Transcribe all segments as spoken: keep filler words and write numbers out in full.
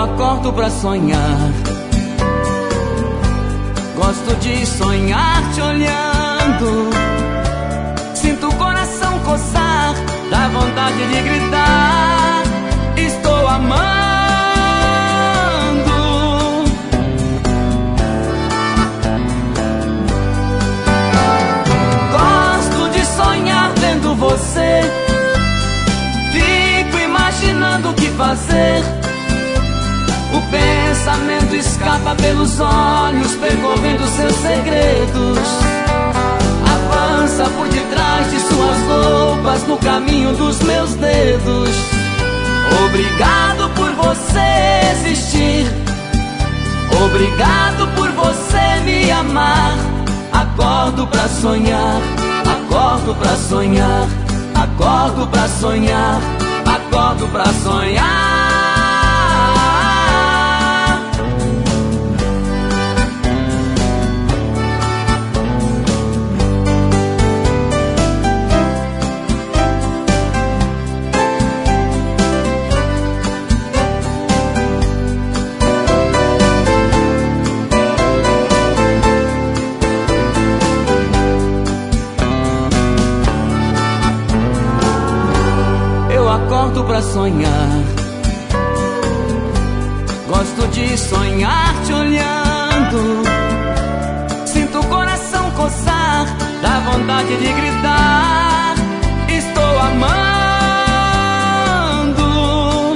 acordo pra sonhar. Gosto de sonhar te olhando. Sinto o coração coçar, dá vontade de gritar: estou amando. Gosto de sonhar vendo você. Fico imaginando o que fazer. O pensamento escapa pelos olhos, percorrendo seus segredos. Avança por detrás de suas roupas, no caminho dos meus dedos. Obrigado por você existir. Obrigado por você me amar. Acordo pra sonhar, acordo pra sonhar, acordo pra sonhar, acordo pra sonhar. Acordo pra sonhar. Gosto de sonhar te olhando. Sinto o coração coçar, dá vontade de gritar: estou amando.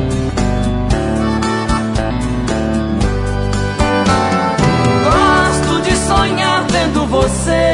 Gosto de sonhar vendo você.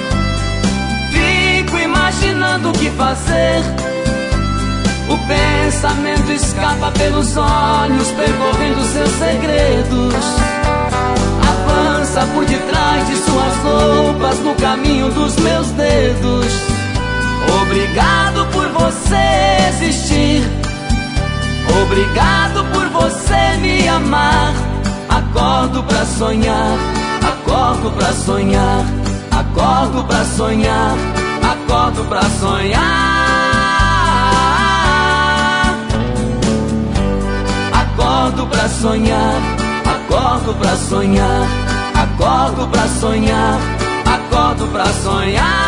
Fico imaginando o que fazer. O pensamento escapa pelos olhos, percorrendo seus segredos. Avança por detrás de suas roupas, no caminho dos meus dedos. Obrigado por você existir. Obrigado por você me amar. Acordo pra sonhar, acordo pra sonhar, acordo pra sonhar, acordo pra sonhar. Acordo pra sonhar, acordo pra sonhar, acordo pra sonhar, acordo pra sonhar.